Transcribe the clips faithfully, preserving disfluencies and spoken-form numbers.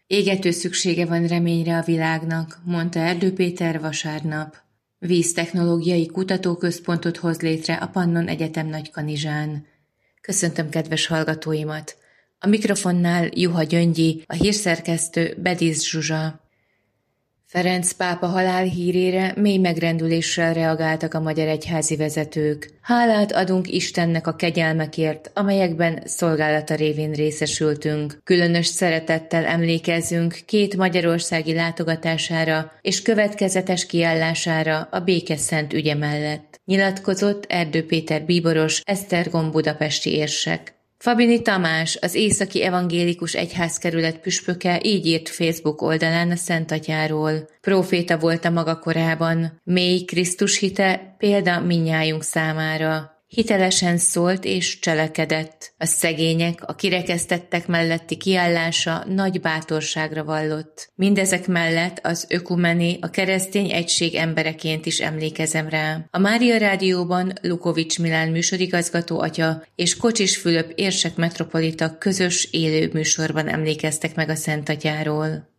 Égető szüksége van reményre a világnak, mondta Erdő Péter vasárnap. Víztechnológiai kutatóközpontot hoz létre a Pannon Egyetem Nagykanizsán. Köszöntöm kedves hallgatóimat! A mikrofonnál Juha Gyöngyi, a hírszerkesztő Bedísz Zsuzsa. Ferenc pápa halálhírére mély megrendüléssel reagáltak a magyar egyházi vezetők. Hálát adunk Istennek a kegyelmekért, amelyekben szolgálata révén részesültünk. Különös szeretettel emlékezzünk két magyarországi látogatására és következetes kiállására a béke szent ügye mellett, nyilatkozott Erdő Péter bíboros, Esztergom budapesti érsek. Fabini Tamás, az Északi Evangélikus Egyházkerület püspöke így írt Facebook oldalán a Szent Atyáról. Próféta volt a maga korában, mély Krisztus hite példa mindnyájunk számára. Hitelesen szólt és cselekedett. A szegények, a kirekesztettek melletti kiállása nagy bátorságra vallott. Mindezek mellett az ökumeni, a keresztény egység embereként is emlékezem rá. A Mária Rádióban Lukovics Milán műsorigazgató atya és Kocsis Fülöp érsek metropolita közös élő műsorban emlékeztek meg a Szent Atyáról.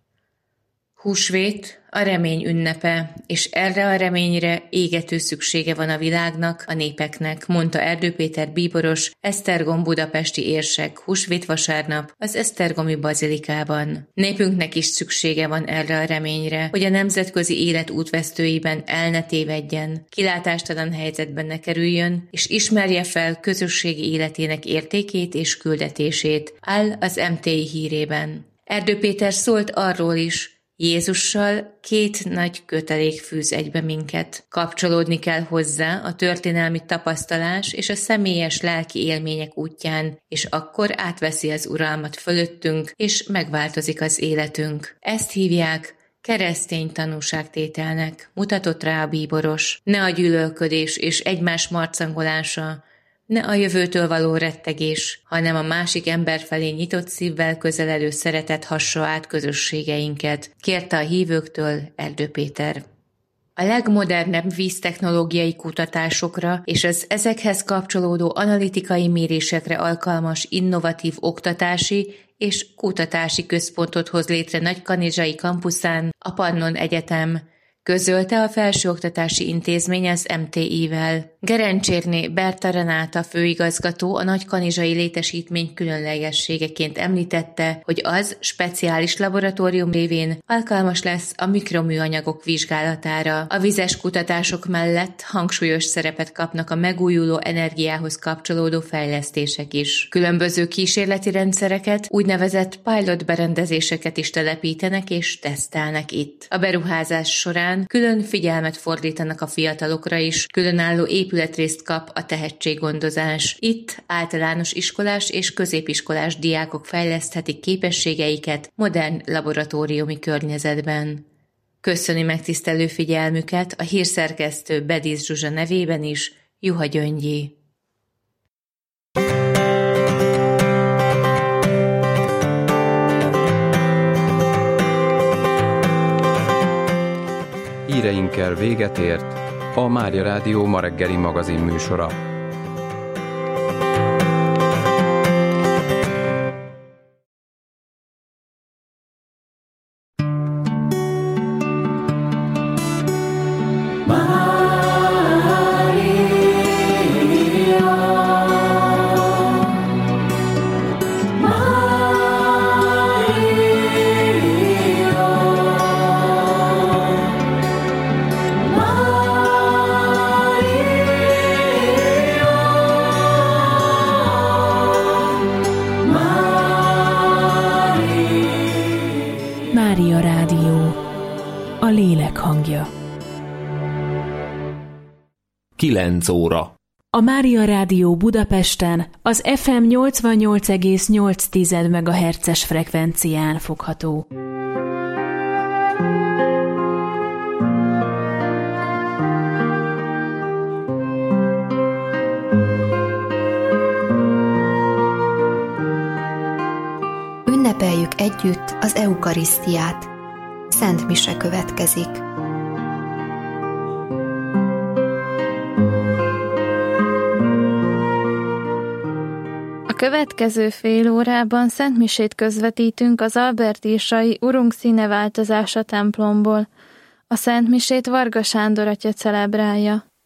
Húsvét, a remény ünnepe, és erre a reményre égető szüksége van a világnak, a népeknek, mondta Erdő Péter bíboros, Esztergom budapesti érsek húsvét vasárnap az esztergomi bazilikában. Népünknek is szüksége van erre a reményre, hogy a nemzetközi élet útvesztőiben el ne tévedjen, kilátástalan helyzetben ne kerüljön, és ismerje fel közösségi életének értékét és küldetését, áll az em té i hírében. Erdő Péter szólt arról is, Jézussal két nagy kötelék fűz egybe minket. Kapcsolódni kell hozzá a történelmi tapasztalás és a személyes lelki élmények útján, és akkor átveszi az uralmat fölöttünk, és megváltozik az életünk. Ezt hívják keresztény tanúságtételnek, mutatott rá a bíboros. Ne a gyűlölködés és egymás marcangolása, ne a jövőtől való rettegés, hanem a másik ember felé nyitott szívvel közeledő szeretet hassa át közösségeinket, kérte a hívőktől Erdő Péter. A legmodernebb víztechnológiai kutatásokra és az ezekhez kapcsolódó analitikai mérésekre alkalmas innovatív oktatási és kutatási központot hoz létre Nagykanizsai kampuszán a Pannon Egyetem, közölte a Felsőoktatási Intézmény az em té i-vel. Gerencsérné Berta Renáta főigazgató a nagykanizsai létesítmény különlegességeként említette, hogy az speciális laboratórium révén alkalmas lesz a mikroműanyagok vizsgálatára. A vizes kutatások mellett hangsúlyos szerepet kapnak a megújuló energiához kapcsolódó fejlesztések is. Különböző kísérleti rendszereket, úgynevezett pilot berendezéseket is telepítenek és tesztelnek itt. A beruházás során külön figyelmet fordítanak a fiatalokra is, különálló épületrészt kap a tehetséggondozás. Itt általános iskolás és középiskolás diákok fejleszthetik képességeiket modern laboratóriumi környezetben. Köszöni megtisztelő figyelmüket a hírszerkesztő Bedísz Zsuzsa nevében is, Juha Gyöngyi. Híreinkkel véget ért a Mária Rádió ma reggeli magazin műsora. Mária Rádió, a lélek hangja. kilenc óra. A Mária Rádió Budapesten az ef em nyolcvannyolc egész nyolc megahertzes frekvencián fogható. Ünnepeljük együtt az eukarisztiát. Szent mise következik. A következő fél órában szentmisét közvetítünk az albertírsai Urunk színe változása templomból. A szentmisét Varga Sándor atya celebrálja.